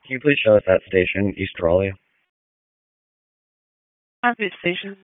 Can you please show us that station, East Raleigh? Transit station.